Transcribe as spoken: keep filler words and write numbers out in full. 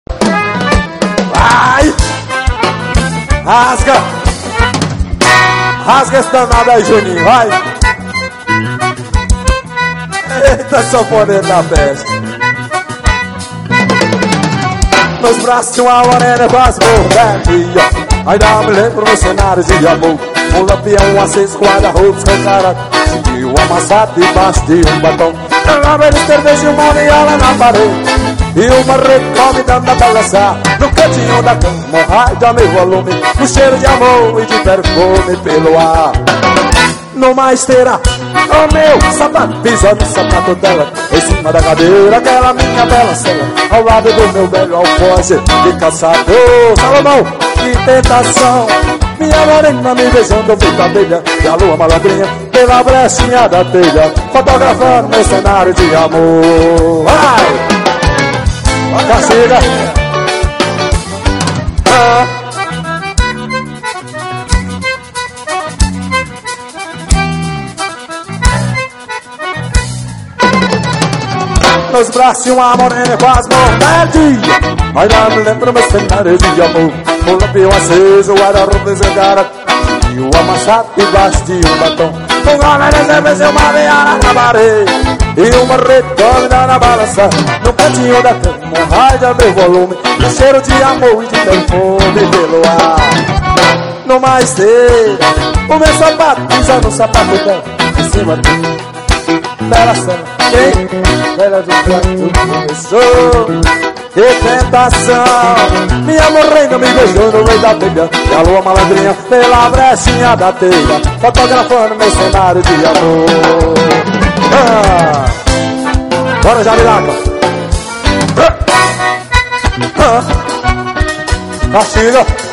Vai! Rasga! Rasga esse danado aí, Juninho, vai! Eita, sanfoneiro da peste! Nos braços de uma morena quase morrendo. Ainda me lembro no cenário de amor. Um lampião aceso, guarda-roupa escancarado, e o amassado debaixo de um batom. Pegava ele cerveja e uma viola na parede, e uma rede me dando a balançar. No cantinho da cama, um raio de meu volume, um cheiro de amor e de perfume pelo ar. Numa esteira, o meu sapato pisando no sapato dela, em cima da cadeira, aquela minha bela cela, ao lado do meu velho alfoge de caçador. Salomão, que tentação! Minha morena me beijando feito abelha, e a lua malandrinha pela brechinha da telha, fotografando meu cenário de amor. Vai! Já chega! Ah. Nos braços de uma morena quase morrendo. Ainda me lembro meu cenário de amor. O lampião aceso, o guarda-roupa desencarado, e o amassado debaixo de um batom. Um gole de cerveja e uma viola na parede, e uma rede na balança. No cantinho da cama, um raio de meu volume, um cheiro de amor e de perfume pelo ar. Numa esteira, o meu sapato pisando no sapato dela, em cima de bela cena, quem? Bela do quarto começou. Que tentação! Minha morena me beijou no meio da telha, e a lua malandrinha pela brechinha da telha, fotografando meu cenário de amor. Ah. Bora, Jamilaca! Ah. Ah. Ah.